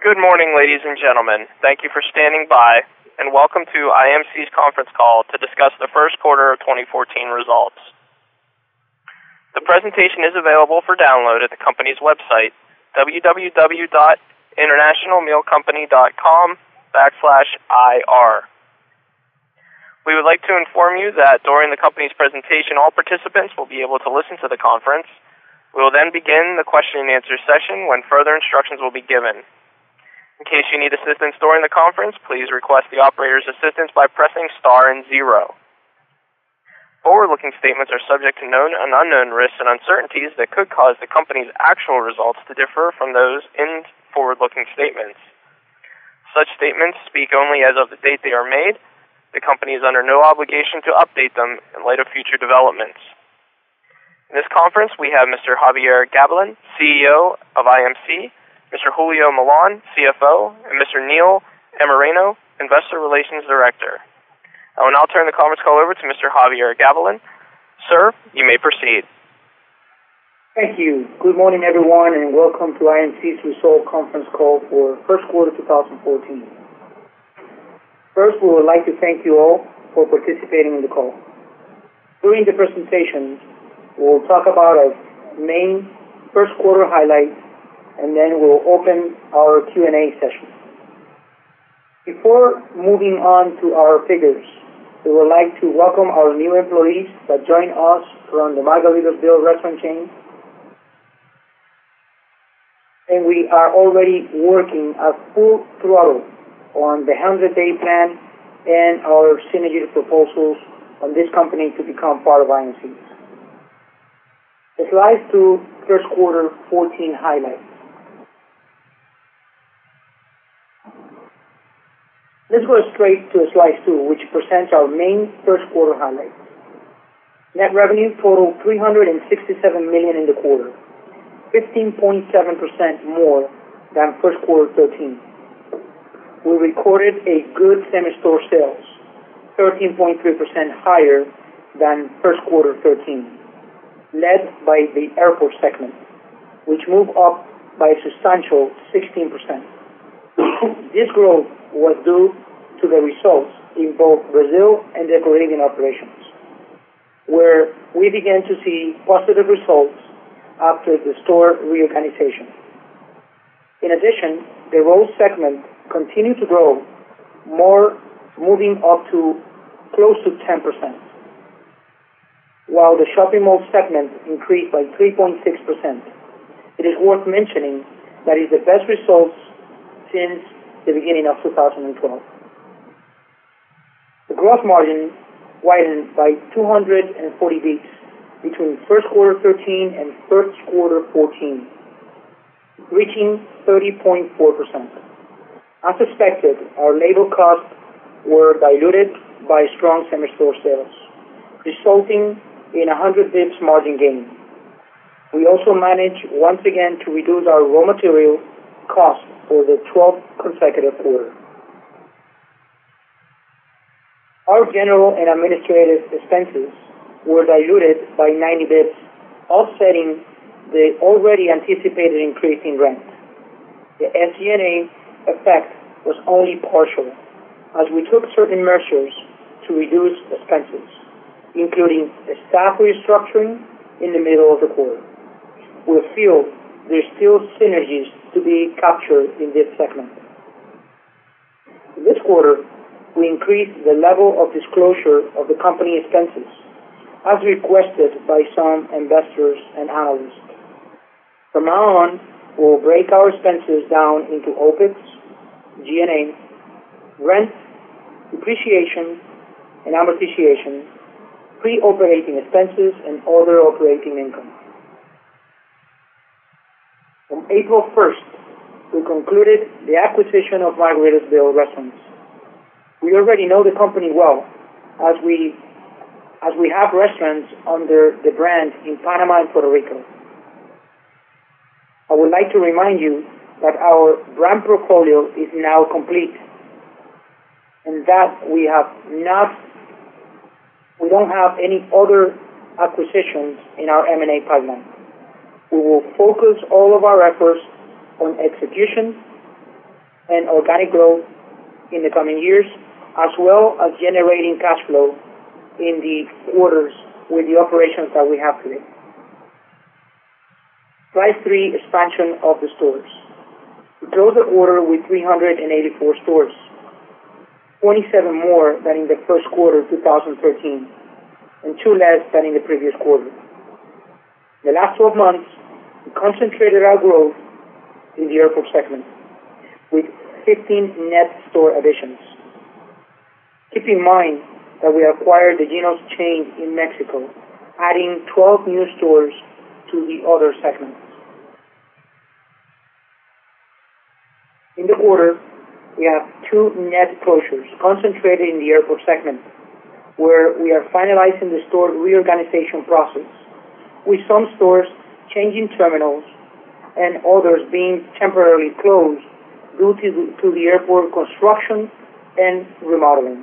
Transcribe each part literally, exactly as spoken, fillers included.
Good morning, ladies and gentlemen. Thank you for standing by, and welcome to I M C's conference call to discuss the first quarter of twenty fourteen results. The presentation is available for download at the company's website, www.internationalmealcompany.com backslash IR. We would like to inform you that during the company's presentation, all participants will be able to listen to the conference. We will then begin the question and answer session when further instructions will be given. In case you need assistance during the conference, please request the operator's assistance by pressing star and zero. Forward-looking statements are subject to known and unknown risks and uncertainties that could cause the company's actual results to differ from those in forward-looking statements. Such statements speak only as of the date they are made. The company is under no obligation to update them in light of future developments. In this conference, we have Mister Javier Gabilan, C E O of I M C, Mister Julio Milan, C F O, and Mister Neil Amareno, Investor Relations Director. I will now turn the conference call over to Mister Javier Gabilan. Sir, you may proceed. Thank you. Good morning, everyone, and welcome to I M C's result conference call for first quarter twenty fourteen. First, we would like to thank you all for participating in the call. During the presentation, we'll talk about our main first quarter highlights, and then we'll open our Q and A session. Before moving on to our figures, we would like to welcome our new employees that join us from the Margaritaville restaurant chain. And we are already working at full throttle on the hundred-day plan and our synergy proposals on this company to become part of I M C. The slides to first quarter fourteen highlights. Let's go straight to slide two, which presents our main first quarter highlights. Net revenue totaled three hundred sixty-seven million dollars in the quarter, fifteen point seven percent more than first quarter thirteen. We recorded a good same-store sales, thirteen point three percent higher than first quarter thirteen, led by the airport segment, which moved up by a substantial sixteen percent. This growth was due to the results in both Brazil and the Caribbean operations, where we began to see positive results after the store reorganization. In addition, the road segment continued to grow, more moving up to close to ten percent, while the shopping mall segment increased by three point six percent. It is worth mentioning that is the best results since the beginning of two thousand twelve. The gross margin widened by two hundred forty basis points between first quarter thirteen and first quarter fourteen, reaching thirty point four percent. As expected, our labor costs were diluted by strong same-store sales, resulting in one hundred basis points margin gain. We also managed once again to reduce our raw material costs for the twelfth consecutive quarter. Our general and administrative expenses were diluted by ninety basis points, offsetting the already anticipated increase in rent. The S G and A effect was only partial, as we took certain measures to reduce expenses, including a staff restructuring in the middle of the quarter. We feel there's still synergies to be captured in this segment. In this quarter, we increased the level of disclosure of the company expenses, as requested by some investors and analysts. From now on, we'll break our expenses down into OPEX, G and A, rent, depreciation, and amortization, pre-operating expenses, and other operating income. On April first, we concluded the acquisition of Margaritaville restaurants. We already know the company well, as we as we have restaurants under the brand in Panama and Puerto Rico. I would like to remind you that our brand portfolio is now complete, and that we have not, we don't have any other acquisitions in our M and A pipeline. We will focus all of our efforts on execution and organic growth in the coming years, as well as generating cash flow in the quarters with the operations that we have today. Slide three, expansion of the stores. We closed the quarter with three hundred eighty-four stores, twenty-seven more than in the first quarter of two thousand thirteen, and two less than in the previous quarter. In the last twelve months, we concentrated our growth in the airport segment with fifteen net store additions. Keep in mind that we acquired the Ginos chain in Mexico, adding twelve new stores to the other segments. In the quarter, we have two net closures concentrated in the airport segment, where we are finalizing the store reorganization process, with some stores changing terminals and others being temporarily closed due to the, to the airport construction and remodeling.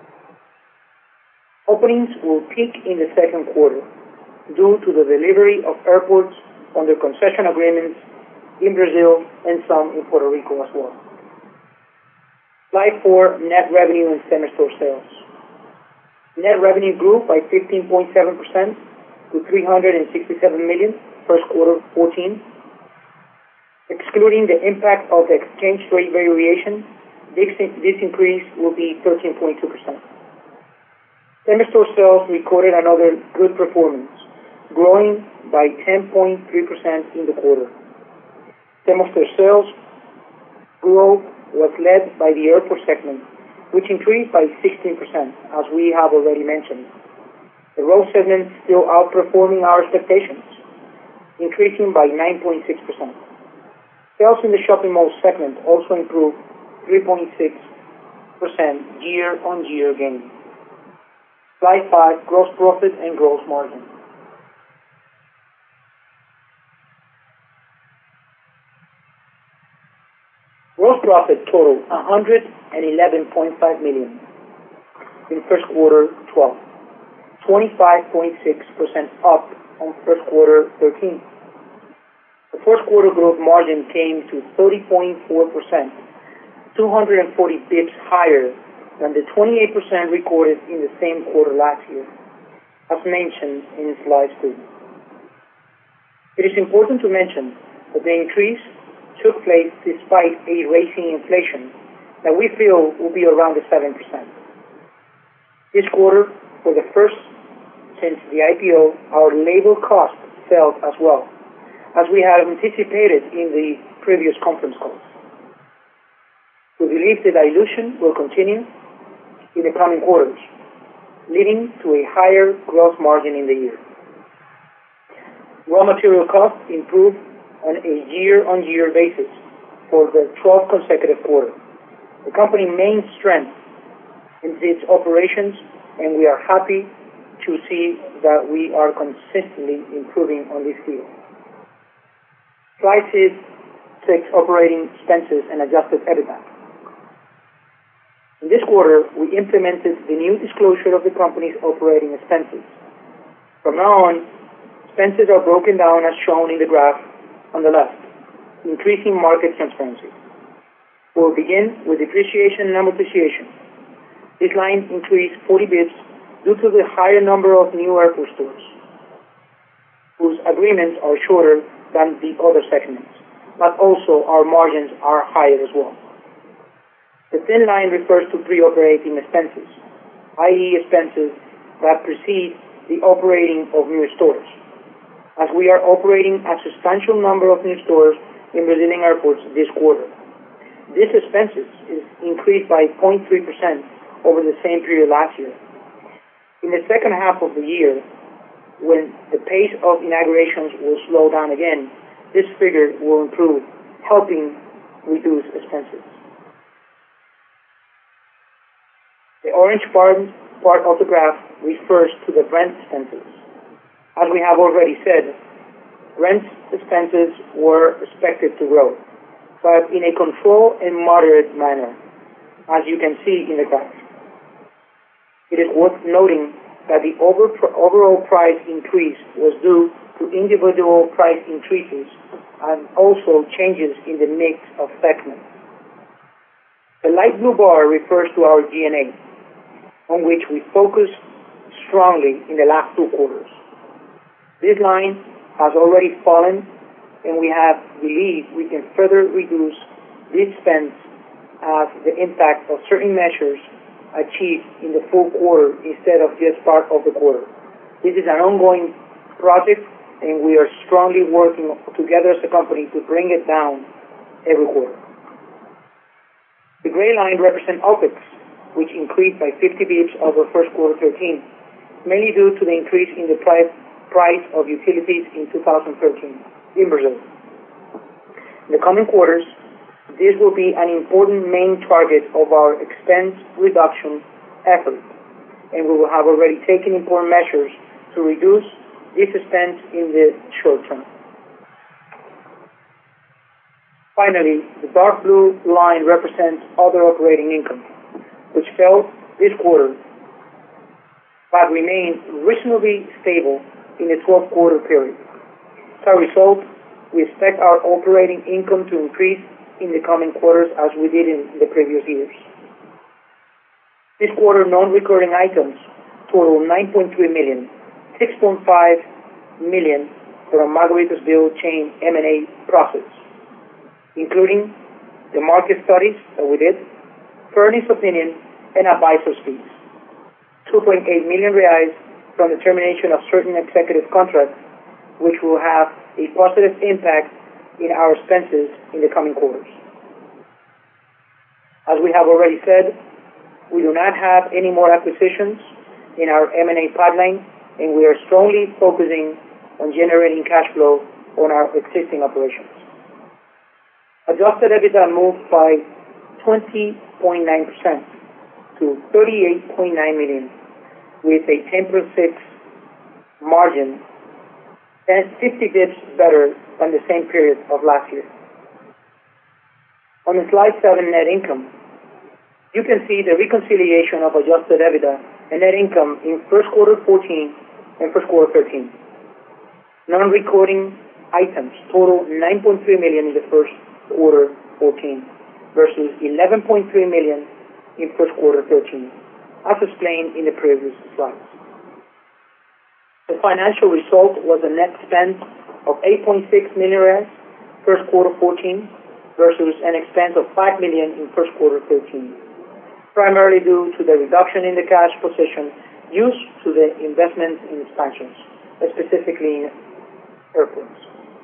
Openings will peak in the second quarter due to the delivery of airports under concession agreements in Brazil and some in Puerto Rico as well. Slide four, net revenue and same-store sales. Net revenue grew by fifteen point seven percent to three hundred sixty-seven million dollars first quarter fourteen. Excluding the impact of the exchange rate variation, this, this increase will be thirteen point two percent. Same-store sales recorded another good performance, growing by ten point three percent in the quarter. Same-store sales growth was led by the airport segment, which increased by sixteen percent, as we have already mentioned. The road segment still outperforming our expectations, increasing by nine point six percent. Sales in the shopping mall segment also improved three point six percent year-on-year gain. Slide five, gross profit and gross margin. Gross profit totaled one hundred eleven point five million dollars in first quarter twelve, twenty-five point six percent up on first quarter thirteen. The first quarter gross margin came to thirty point four percent, two hundred forty bips higher than the twenty-eight percent recorded in the same quarter last year, as mentioned in slide two. It is important to mention that the increase took place despite a rising inflation that we feel will be around the seven percent. This quarter, for the first since the I P O, our labor cost fell as well, as we had anticipated in the previous conference calls. We believe the dilution will continue in the coming quarters, leading to a higher gross margin in the year. Raw material costs improved on a year-on-year basis for the twelfth consecutive quarter. The company's main strength is its operations, and we are happy to see that we are consistently improving on this field. Slide six, operating expenses and adjusted EBITDA. In this quarter, we implemented the new disclosure of the company's operating expenses. From now on, expenses are broken down as shown in the graph on the left, increasing market transparency. We'll begin with depreciation and amortization. This line increased forty bips due to the higher number of new airport stores, whose agreements are shorter than the other segments, but also our margins are higher as well. The thin line refers to pre-operating expenses, that is expenses that precede the operating of new stores, as we are operating a substantial number of new stores in Brazilian airports this quarter. This expenses is increased by zero point three percent over the same period last year. In the second half of the year, when the pace of inaugurations will slow down again, this figure will improve, helping reduce expenses. The orange part, part of the graph refers to the rent expenses. As we have already said, rent expenses were expected to grow, but in a controlled and moderate manner, as you can see in the graph. It is worth noting that the over, overall price increase was due to individual price increases and also changes in the mix of segments. light blue bar refers to our G and A, on which we focused strongly in the last two quarters. This line has already fallen, and we have believed we can further reduce this expense as the impact of certain measures achieved in the full quarter instead of just part of the quarter. This is an ongoing project, and we are strongly working together as a company to bring it down every quarter. The gray line represents OPEX, which increased by fifty basis points over first quarter thirteen, mainly due to the increase in the price price of utilities in two thousand thirteen in Brazil. In the coming quarters, this will be an important main target of our expense reduction effort, and we will have already taken important measures to reduce this expense in the short term. Finally, the dark blue line represents other operating income, which fell this quarter but remained reasonably stable in the twelve quarter period. As a result, we expect our operating income to increase in the coming quarters as we did in the previous years. This quarter, non-recurring items total nine point three million dollars, six point five million dollars from Margaritasville chain M and A process, including the market studies that we did, furnace opinion, and advisor's fees. two point eight million reais from the termination of certain executive contracts, which will have a positive impact in our expenses in the coming quarters. As we have already said, we do not have any more acquisitions in our M and A pipeline, and we are strongly focusing on generating cash flow on our existing operations. Adjusted EBITDA moved by twenty point nine percent to thirty-eight point nine million dollars with a ten point six margin and fifty basis points better than the same period of last year. On the slide seven, net income, you can see the reconciliation of adjusted EBITDA and net income in first quarter fourteen and first quarter thirteen. Non-recurring items total nine point three million dollars in the first quarter fourteen versus eleven point three million dollars in first quarter thirteen, as explained in the previous slides. The financial result was a net expense of eight point six million reais first quarter fourteen versus an expense of five million in first quarter thirteen, primarily due to the reduction in the cash position used to the investment in expansions, specifically in airports.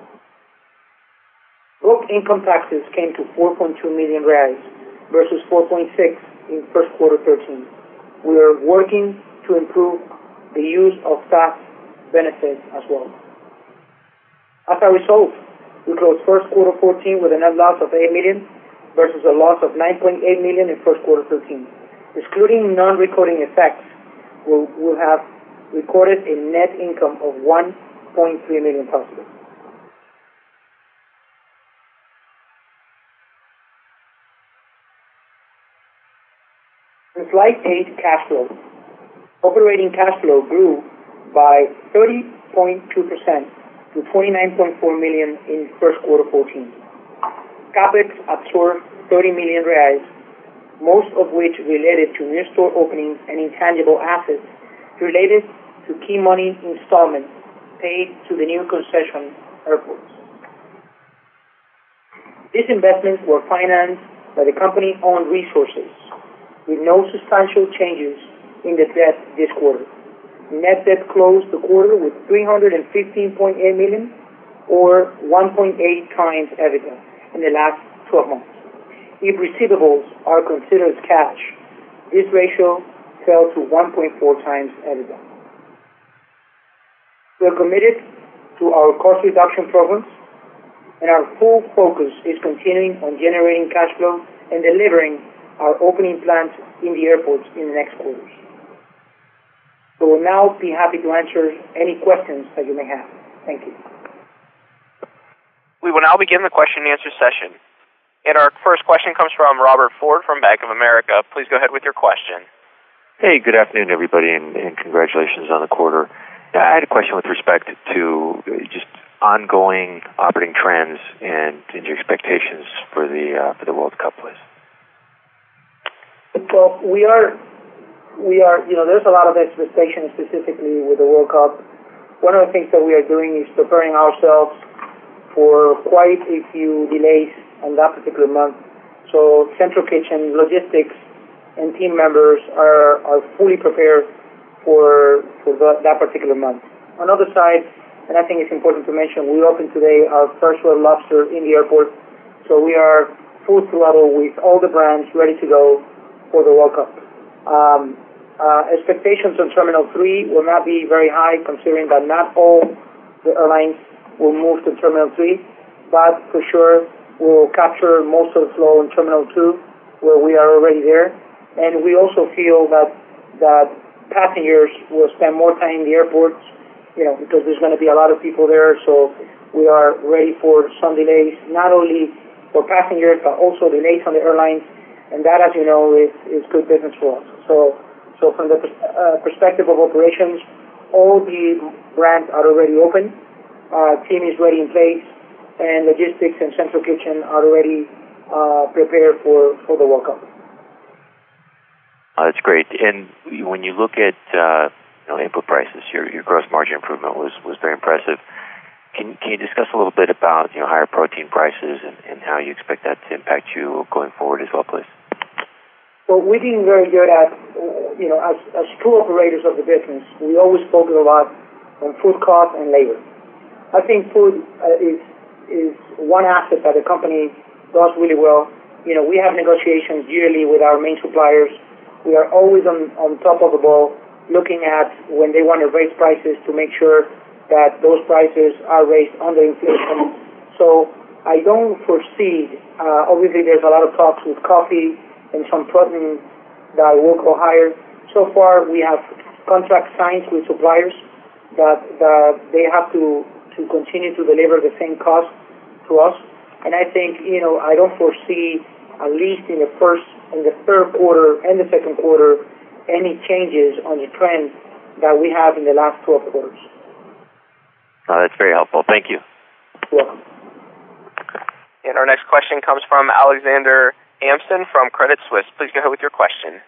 Book income taxes came to four point two million reais versus four point six in first quarter thirteen. We are working to improve the use of tax benefits as well. As a result, we closed first quarter fourteen with a net loss of eight million versus a loss of nine point eight million in first quarter thirteen. Excluding non-recurring effects, we'll, we'll have recorded a net income of one point three million positive. In slide eight, cash flow. Operating cash flow grew by thirty point two percent to twenty-nine point four million in first quarter fourteen. Capex absorbed thirty million reais, most of which related to new store openings and intangible assets related to key money installments paid to the new concession airports. These investments were financed by the company-owned resources, with no substantial changes in the debt this quarter. Net debt closed the quarter with three hundred fifteen point eight million dollars or one point eight times EBITDA in the last twelve months. If receivables are considered cash, this ratio fell to one point four times EBITDA. We are committed to our cost reduction programs, and our full focus is continuing on generating cash flow and delivering our opening plans in the airports in the next quarters. We will now be happy to answer any questions that you may have. Thank you. We will now begin the question and answer session. And our first question comes from Robert Ford from Bank of America. Please go ahead with your question. Hey, good afternoon, everybody, and, and congratulations on the quarter. I had a question with respect to just ongoing operating trends and, and your expectations for the uh, for the World Cup, please. Well, we are, we are, you know, there's a lot of expectation specifically with the World Cup. One of the things that we are doing is preparing ourselves for quite a few delays on that particular month. So Central Kitchen, logistics, and team members are, are fully prepared for for the, that particular month. On the other side, and I think it's important to mention, we opened today our first Red Lobster in the airport. So we are full throttle with all the brands ready to go for the World Cup. Um, Uh, expectations on Terminal three will not be very high, considering that not all the airlines will move to Terminal three, but for sure we'll capture most of the flow in Terminal two, where we are already there. And we also feel that that passengers will spend more time in the airports, you know, because there's going to be a lot of people there. So we are ready for some delays, not only for passengers, but also delays on the airlines. And that, as you know, is, is good business for us. So. So from the uh, perspective of operations, all the brands are already open, uh, team is ready in place, and logistics and Central Kitchen are already uh, prepared for, for the World Cup. Oh, that's great. And when you look at uh, you know, input prices, your, your gross margin improvement was, was very impressive. Can, can you discuss a little bit about you know higher protein prices and, and how you expect that to impact you going forward as well, please? Well, we've been very good at, you know, as, as true operators of the business, we always focus a lot on food cost and labor. I think food uh, is is one asset that the company does really well. You know, we have negotiations yearly with our main suppliers. We are always on, on top of the ball, looking at when they want to raise prices to make sure that those prices are raised under inflation. So I don't foresee, uh, obviously there's a lot of talks with coffee and some protein that will go higher. So far, we have contract signed with suppliers that, that they have to, to continue to deliver the same cost to us. And I think, you know, I don't foresee, at least in the first, in the third quarter and the second quarter, any changes on the trend that we have in the last twelve quarters. Oh, that's very helpful. Thank you. You're welcome. And our next question comes from Alexander Amston from Credit Suisse. Please go ahead with your question.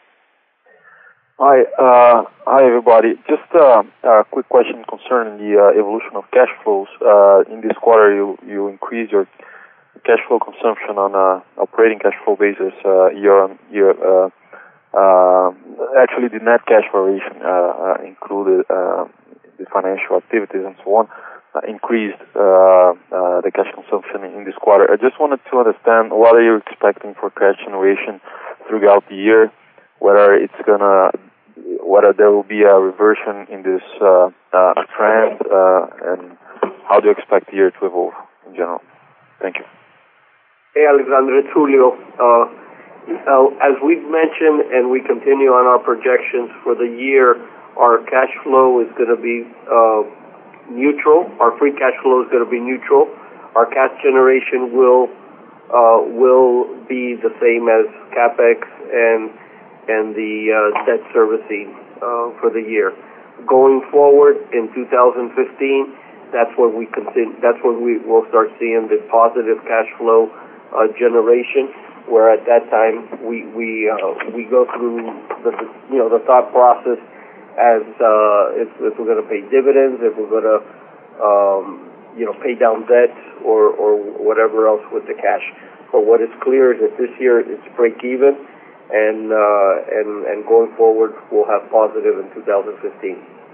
Hi, uh, hi everybody. Just uh, a quick question concerning the uh, evolution of cash flows. Uh, in this quarter, you you increased your cash flow consumption on a operating cash flow basis uh, year on year. Uh, uh, actually, the net cash variation uh, uh, included uh, the financial activities and so on. Uh, increased uh, uh, the cash consumption in this quarter. I just wanted to understand what are you expecting for cash generation throughout the year, whether it's gonna, whether there will be a reversion in this uh, uh, trend, uh, and how do you expect the year to evolve in general? Thank you. Hey, Alexander, it's Julio. Uh, uh, as we've mentioned, and we continue on our projections for the year, our cash flow is going to be uh, neutral. Our free cash flow is going to be neutral. Our cash generation will uh, will be the same as CapEx and and the uh, debt servicing uh, for the year. Going forward in two thousand fifteen, that's when we continue. That's when we will start seeing the positive cash flow uh, generation. Where at that time we we uh, we go through the you know the thought process. As uh, if, if we're going to pay dividends, if we're going to, um, you know, pay down debt or, or whatever else with the cash. But what is clear is that this year it's break even, and uh, and and going forward we'll have positive in two thousand fifteen.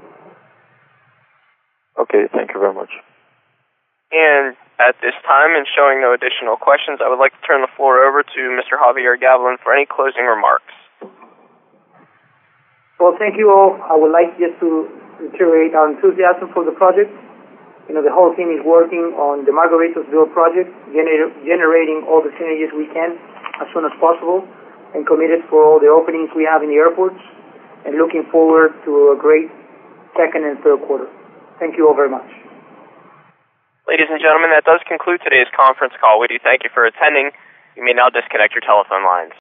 Okay, thank you very much. And at this time, and showing no additional questions, I would like to turn the floor over to Mister Javier Gavilan for any closing remarks. Well, thank you all. I would like just to reiterate our enthusiasm for the project. You know, the whole team is working on the Margaritasville project, gener- generating all the synergies we can as soon as possible, and committed for all the openings we have in the airports, and looking forward to a great second and third quarter. Thank you all very much. Ladies and gentlemen, that does conclude today's conference call. We do thank you for attending. You may now disconnect your telephone lines.